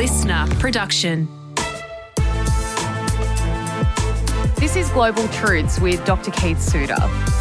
listener production. This is Global Truths with Dr. Keith Suter.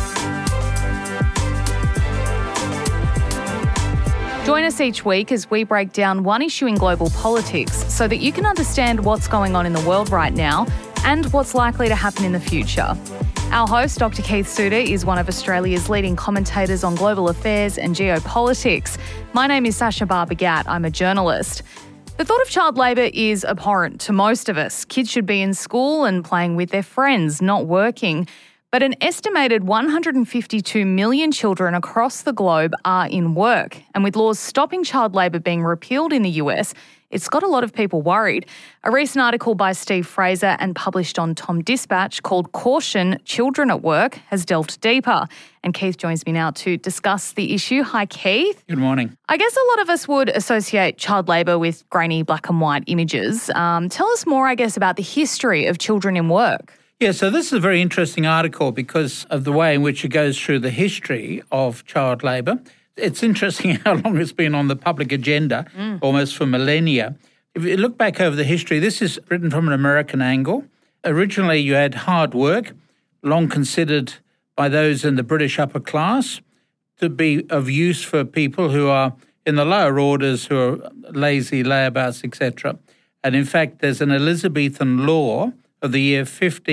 Join us each week as we break down one issue in global politics so that you can understand what's going on in the world right now and what's likely to happen in the future. Our host, Dr. Keith Suter, is one of Australia's leading commentators on global affairs and geopolitics. My name is Sasha Barbagat. I'm a journalist. The thought of child labour is abhorrent to most of us. Kids should be in school and playing with their friends, not working. But an estimated 152 million children across the globe are in work. And with laws stopping child labour being repealed in the US, it's got a lot of people worried. A recent article by Steve Fraser and published on Tom Dispatch called Caution, Children at Work has delved deeper. And Keith joins me now to discuss the issue. Hi, Keith. Good morning. I guess a lot of us would associate child labour with grainy black and white images. Tell us more, I guess, about the history of children in work. Yeah, so this is a very interesting article because of the way in which it goes through the history of child labour. It's interesting how long it's been on the public agenda, almost for millennia. If you look back over the history, this is written from an American angle. Originally, you had hard work, long considered by those in the British upper class to be of use for people who are in the lower orders, who are lazy, layabouts, etc. And in fact, there's an Elizabethan law of the year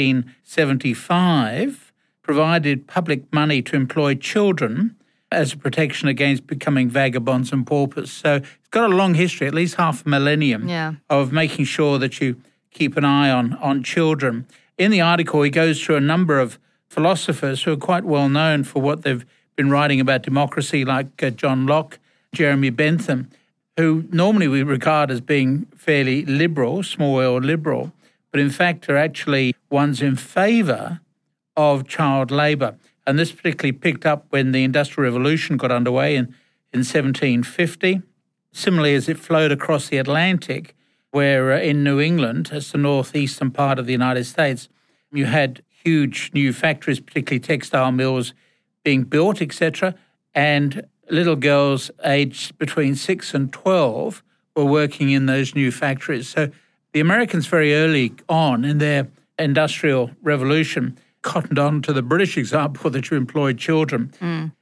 1575 provided public money to employ children as a protection against becoming vagabonds and paupers. So it's got a long history, at least half a millennium, of making sure that you keep an eye on children. In the article, he goes through a number of philosophers who are quite well known for what they've been writing about democracy, like John Locke, Jeremy Bentham, who normally we regard as being fairly liberal, small L liberal, but in fact are actually ones in favour of child labour. And this particularly picked up when the Industrial Revolution got underway in 1750. Similarly, as it flowed across the Atlantic, where in New England, that's the northeastern part of the United States, you had huge new factories, particularly textile mills, being built, etc. And little girls aged between 6 and 12 were working in those new factories. So the Americans very early on in their Industrial Revolution cottoned on to the British example that you employed children.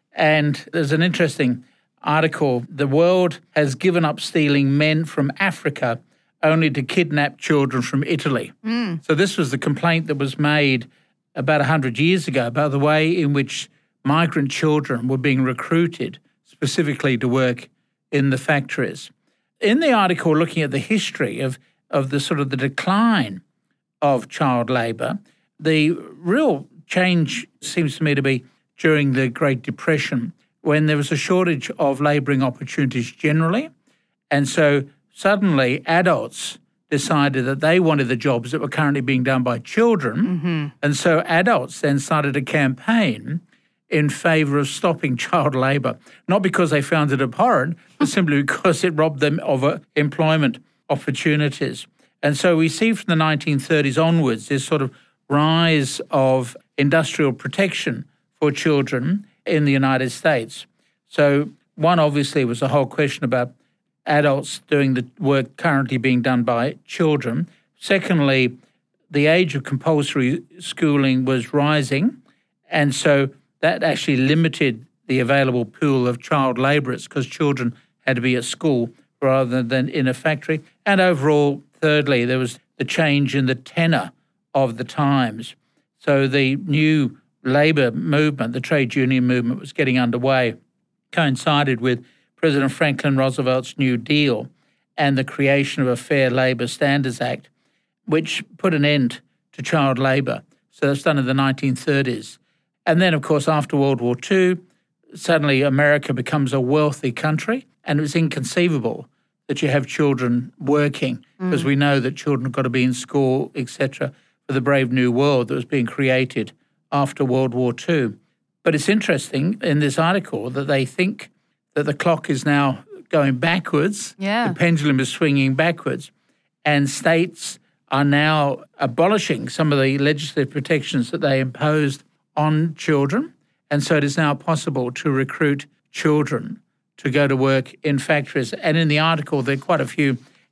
And there's an interesting article. The world has given up stealing men from Africa only to kidnap children from Italy. So this was the complaint that was made about 100 years ago about the way in which migrant children were being recruited specifically to work in the factories. In the article, looking at the history of the sort of the decline of child labour, the real change seems to me to be during the Great Depression, when there was a shortage of labouring opportunities generally. And so suddenly adults decided that they wanted the jobs that were currently being done by children. And so adults then started a campaign in favour of stopping child labour, not because they found it abhorrent, but simply because it robbed them of employment opportunities. And so we see from the 1930s onwards this sort of rise of industrial protection for children in the United States. So one obviously was the whole question about adults doing the work currently being done by children. Secondly, the age of compulsory schooling was rising, and so that actually limited the available pool of child labourers because children had to be at school rather than in a factory. And overall, thirdly, there was the change in the tenor of the times. So the new labour movement, the trade union movement, was getting underway, coincided with President Franklin Roosevelt's New Deal and the creation of a Fair Labour Standards Act, which put an end to child labour. So that's done in the 1930s. And then, of course, after World War II, suddenly America becomes a wealthy country, and it was inconceivable that you have children working because we know that children have got to be in school, etc., for the brave new world that was being created after World War II. But it's interesting in this article that they think that the clock is now going backwards. The pendulum is swinging backwards. And states are now abolishing some of the legislative protections that they imposed on children. And so it is now possible to recruit children to go to work in factories. And in the article, there are quite a few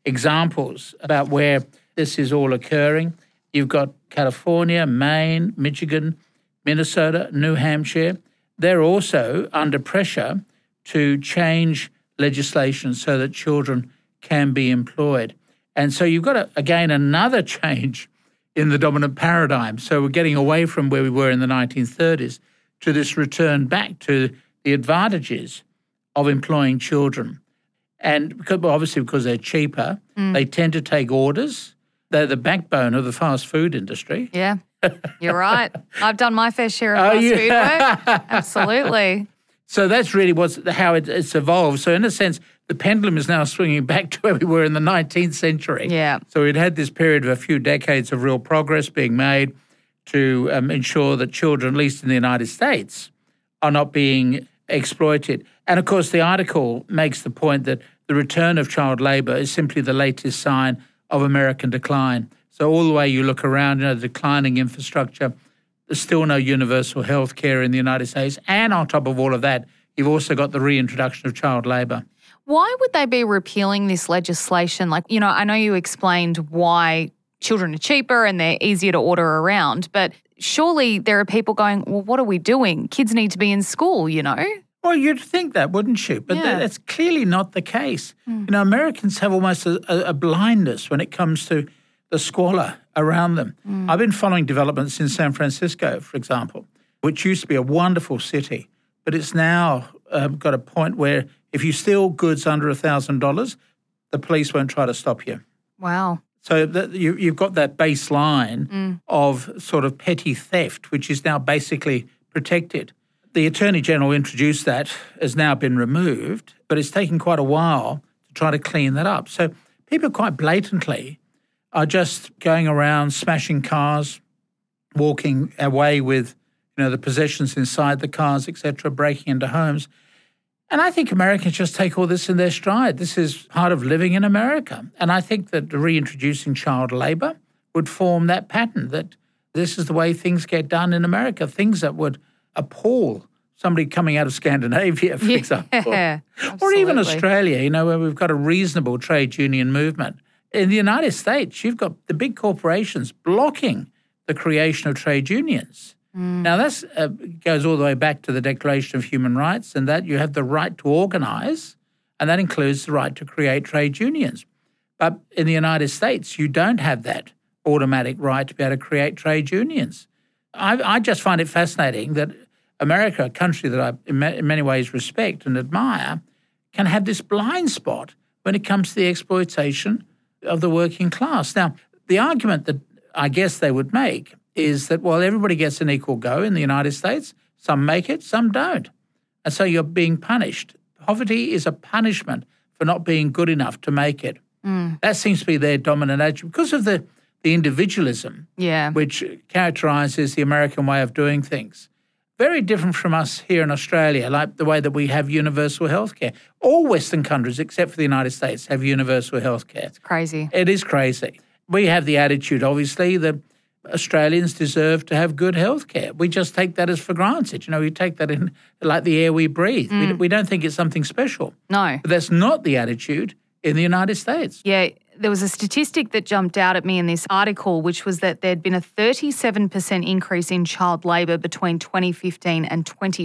examples about where this is all occurring. You've got California, Maine, Michigan, Minnesota, New Hampshire. They're also under pressure to change legislation so that children can be employed. And so you've got, again, another change in the dominant paradigm. So we're getting away from where we were in the 1930s to this return back to the advantages of employing children. And obviously because they're cheaper, they tend to take orders. They're the backbone of the fast food industry. Yeah, you're right. I've done my fair share of fast food work. Absolutely. So that's really how it's evolved. So in a sense, the pendulum is now swinging back to where we were in the 19th century. Yeah. So we'd had this period of a few decades of real progress being made to ensure that children, at least in the United States, are not being exploited. And, of course, the article makes the point that the return of child labour is simply the latest sign of American decline. So all the way you look around, declining infrastructure, there's still no universal health care in the United States. And on top of all of that, you've also got the reintroduction of child labour. Why would they be repealing this legislation? I know you explained why children are cheaper and they're easier to order around, but surely there are people going, well, what are we doing? Kids need to be in school, Well, you'd think that, wouldn't you? But that's clearly not the case. Americans have almost a blindness when it comes to the squalor around them. I've been following developments in San Francisco, for example, which used to be a wonderful city, but it's now got a point where if you steal goods under $1,000, the police won't try to stop you. Wow. So you've got that baseline of sort of petty theft, which is now basically protected. The Attorney General introduced that, has now been removed, but it's taken quite a while to try to clean that up. So people quite blatantly are just going around smashing cars, walking away with the possessions inside the cars, etc., breaking into homes. And I think Americans just take all this in their stride. This is part of living in America. And I think that reintroducing child labour would form that pattern, that this is the way things get done in America, things that would appall somebody coming out of Scandinavia, for example, or even Australia, where we've got a reasonable trade union movement. In the United States, you've got the big corporations blocking the creation of trade unions. Now, that goes all the way back to the Declaration of Human Rights, and that you have the right to organise, and that includes the right to create trade unions. But in the United States, you don't have that automatic right to be able to create trade unions. I just find it fascinating that America, a country that I in many ways respect and admire, can have this blind spot when it comes to the exploitation of the working class. Now, the argument that I guess they would make is that, well, everybody gets an equal go in the United States. Some make it, some don't. And so you're being punished. Poverty is a punishment for not being good enough to make it. That seems to be their dominant attitude because of the individualism which characterises the American way of doing things. Very different from us here in Australia, like the way that we have universal health care. All Western countries, except for the United States, have universal health care. It's crazy. It is crazy. We have the attitude, obviously, that Australians deserve to have good health care. We just take that as for granted. We take that in like the air we breathe. We don't think it's something special. No. But that's not the attitude in the United States. Yeah, there was a statistic that jumped out at me in this article, which was that there'd been a 37% increase in child labour between 2015 and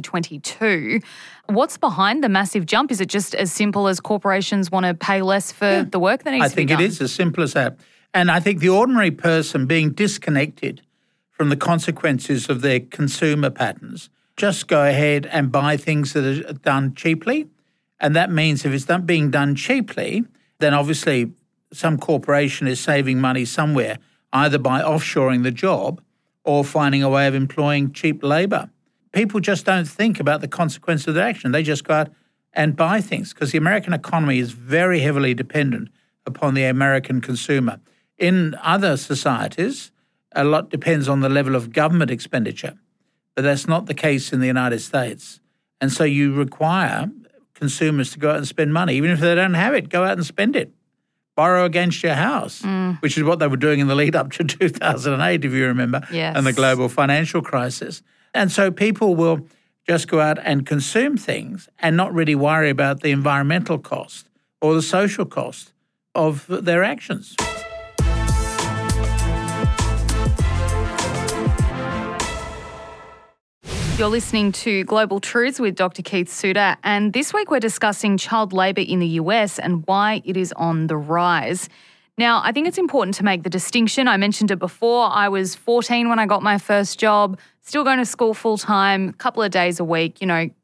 2022. What's behind the massive jump? Is it just as simple as corporations want to pay less for the work that needs to be done? I think it is as simple as that. And I think the ordinary person being disconnected from the consequences of their consumer patterns just go ahead and buy things that are done cheaply. And that means if it's not being done cheaply, then obviously some corporation is saving money somewhere, either by offshoring the job or finding a way of employing cheap labour. People just don't think about the consequence of their action. They just go out and buy things because the American economy is very heavily dependent upon the American consumer. In other societies, a lot depends on the level of government expenditure, but that's not the case in the United States. And so you require consumers to go out and spend money. Even if they don't have it, go out and spend it. Borrow against your house, which is what they were doing in the lead up to 2008, if you remember, and the global financial crisis. And so people will just go out and consume things and not really worry about the environmental cost or the social cost of their actions. You're listening to Global Truths with Dr. Keith Suter, and this week we're discussing child labour in the US and why it is on the rise. Now, I think it's important to make the distinction. I mentioned it before. I was 14 when I got my first job, still going to school full-time, a couple of days a week,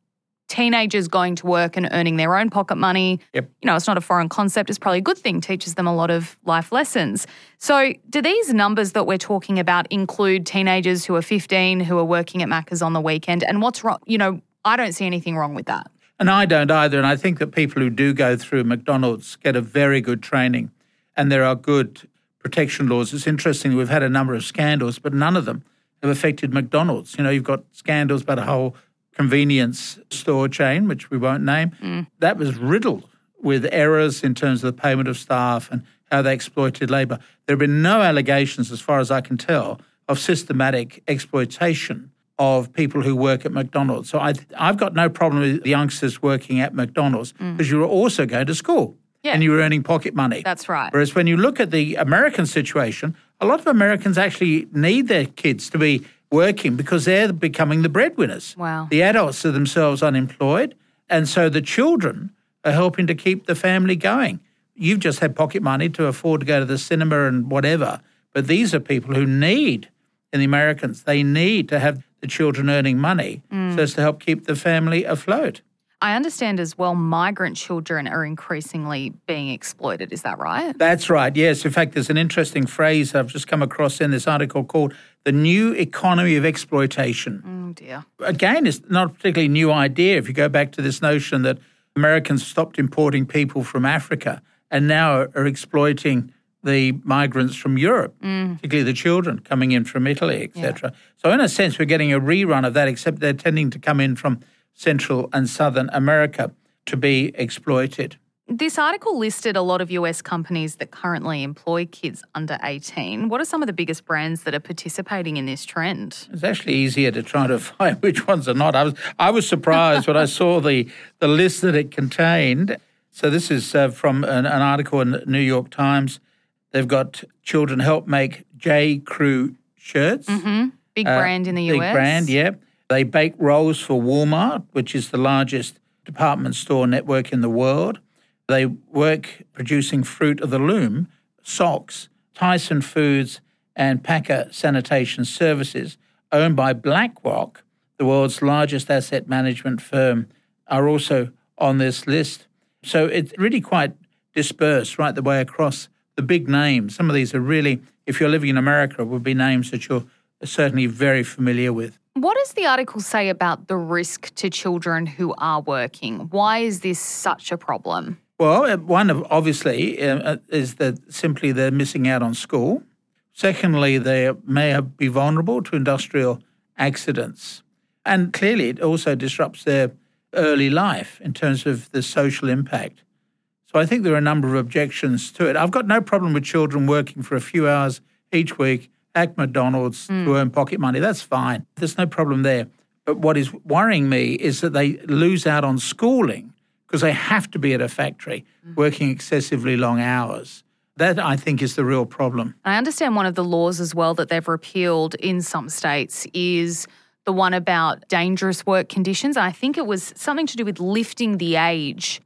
teenagers going to work and earning their own pocket money. Yep. It's not a foreign concept. It's probably a good thing. Teaches them a lot of life lessons. So do these numbers that we're talking about include teenagers who are 15 who are working at Macca's on the weekend? And what's wrong? I don't see anything wrong with that. And I don't either. And I think that people who do go through McDonald's get a very good training, and there are good protection laws. It's interesting, we've had a number of scandals, but none of them have affected McDonald's. You've got scandals about a whole convenience store chain, which we won't name. That was riddled with errors in terms of the payment of staff and how they exploited labour. There have been no allegations, as far as I can tell, of systematic exploitation of people who work at McDonald's. So I've got no problem with the youngsters working at McDonald's because you were also going to school and you were earning pocket money. That's right. Whereas when you look at the American situation, a lot of Americans actually need their kids to be working because they're becoming the breadwinners. Wow. The adults are themselves unemployed, and so the children are helping to keep the family going. You've just had pocket money to afford to go to the cinema and whatever, but these are people who need, and the Americans, they need to have the children earning money so as to help keep the family afloat. I understand as well migrant children are increasingly being exploited. Is that right? That's right, yes. In fact, there's an interesting phrase I've just come across in this article called the new economy of exploitation. Oh, dear. Again, it's not a particularly new idea if you go back to this notion that Americans stopped importing people from Africa and now are exploiting the migrants from Europe, particularly the children coming in from Italy, etc. Yeah. So in a sense, we're getting a rerun of that, except they're tending to come in from Central and Southern America to be exploited. This article listed a lot of US companies that currently employ kids under 18. What are some of the biggest brands that are participating in this trend? It's actually easier to try to find which ones are not. I was surprised when I saw the list that it contained. So this is from an article in the New York Times. They've got Children Help Make J. Crew shirts. Mm-hmm. Big brand in the US. Big brand, yeah. They bake rolls for Walmart, which is the largest department store network in the world. They work producing Fruit of the Loom, socks. Tyson Foods and Packer Sanitation Services, owned by BlackRock, the world's largest asset management firm, are also on this list. So it's really quite dispersed right the way across the big names. Some of these are really, if you're living in America, would be names that you're certainly very familiar with. What does the article say about the risk to children who are working? Why is this such a problem? Well, one obviously is that simply they're missing out on school. Secondly, they may be vulnerable to industrial accidents. And clearly it also disrupts their early life in terms of the social impact. So I think there are a number of objections to it. I've got no problem with children working for a few hours each week at McDonald's to earn pocket money. That's fine. There's no problem there. But what is worrying me is that they lose out on schooling because they have to be at a factory working excessively long hours. That, I think, is the real problem. I understand one of the laws as well that they've repealed in some states is the one about dangerous work conditions. I think it was something to do with lowering the age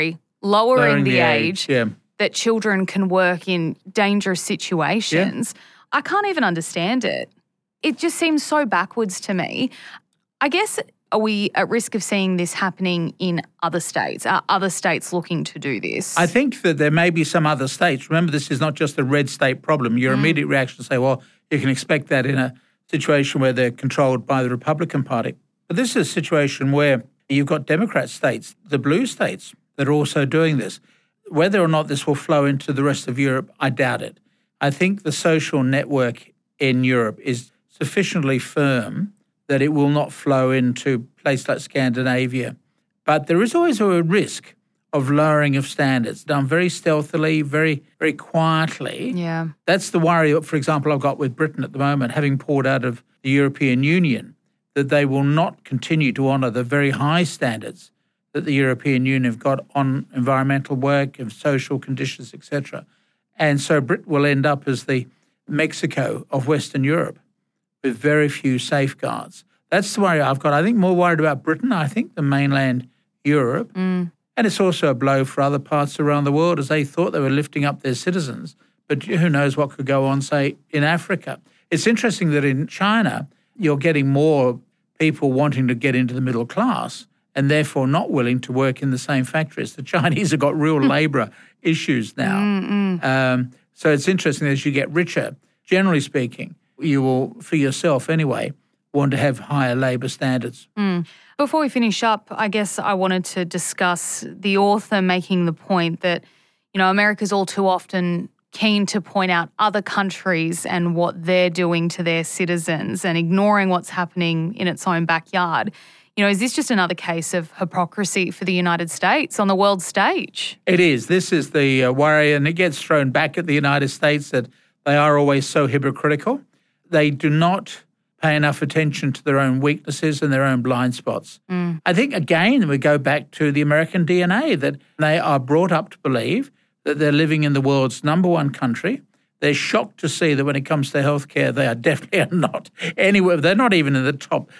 that children can work in dangerous situations. Yeah. I can't even understand it. It just seems so backwards to me. I guess, are we at risk of seeing this happening in other states? Are other states looking to do this? I think that there may be some other states. Remember, this is not just a red state problem. Your immediate reaction is to say, well, you can expect that in a situation where they're controlled by the Republican Party. But this is a situation where you've got Democrat states, the blue states, that are also doing this. Whether or not this will flow into the rest of Europe, I doubt it. I think the social network in Europe is sufficiently firm that it will not flow into places like Scandinavia. But there is always a risk of lowering of standards, done very stealthily, very, very quietly. Yeah. That's the worry, for example, I've got with Britain at the moment, having pulled out of the European Union, that they will not continue to honour the very high standards that the European Union have got on environmental work and social conditions, etc. And so Britain will end up as the Mexico of Western Europe with very few safeguards. That's the worry I've got. I think more worried about Britain, I think, than mainland Europe. And it's also a blow for other parts around the world as they thought they were lifting up their citizens. But who knows what could go on, say, in Africa. It's interesting that in China, you're getting more people wanting to get into the middle class and therefore not willing to work in the same factories. The Chinese have got real labour issues now. So it's interesting as you get richer, generally speaking, you will, for yourself anyway, want to have higher labour standards. Before we finish up, I guess I wanted to discuss the author making the point that, America's all too often keen to point out other countries and what they're doing to their citizens and ignoring what's happening in its own backyard. Is this just another case of hypocrisy for the United States on the world stage? It is. This is the worry, and it gets thrown back at the United States that they are always so hypocritical. They do not pay enough attention to their own weaknesses and their own blind spots. I think, again, we go back to the American DNA, that they are brought up to believe that they're living in the world's number one country. They're shocked to see that when it comes to healthcare, they are definitely not anywhere. They're not even in the top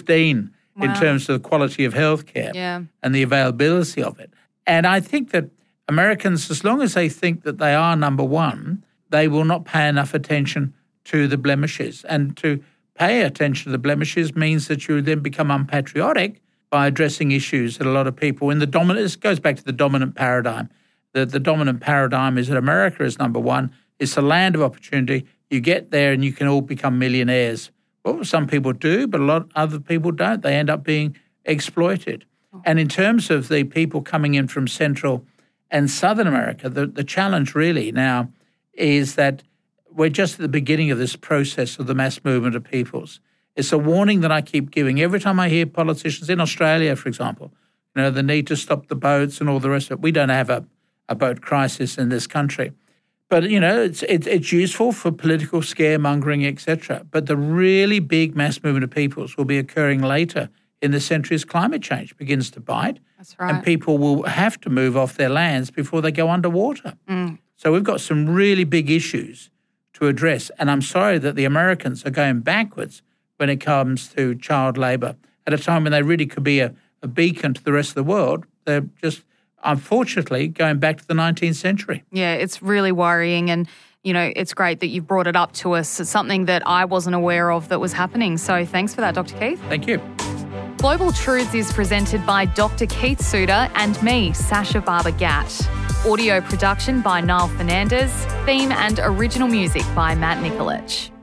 15 in terms of the quality of healthcare and the availability of it. And I think that Americans, as long as they think that they are number one, they will not pay enough attention to the blemishes. And to pay attention to the blemishes means that you then become unpatriotic by addressing issues that a lot of people in the dominant, this goes back to the dominant paradigm. The dominant paradigm is that America is number one. It's a land of opportunity. You get there and you can all become millionaires. Well, some people do, but a lot of other people don't. They end up being exploited. And in terms of the people coming in from Central and Southern America, the challenge really now is that we're just at the beginning of this process of the mass movement of peoples. It's a warning that I keep giving. Every time I hear politicians in Australia, for example, the need to stop the boats and all the rest of it. We don't have a boat crisis in this country. But, it's useful for political scaremongering, etc. But the really big mass movement of peoples will be occurring later in the century as climate change begins to bite. That's right. And people will have to move off their lands before they go underwater. So we've got some really big issues to address. And I'm sorry that the Americans are going backwards when it comes to child labour at a time when they really could be a beacon to the rest of the world. They're just, unfortunately, going back to the 19th century. Yeah, it's really worrying, and, it's great that you've brought it up to us. It's something that I wasn't aware of that was happening. So thanks for that, Dr. Keith. Thank you. Global Truths is presented by Dr. Keith Suter and me, Sasha Barber-Gatt. Audio production by Niall Fernandez. Theme and original music by Matt Nikolic.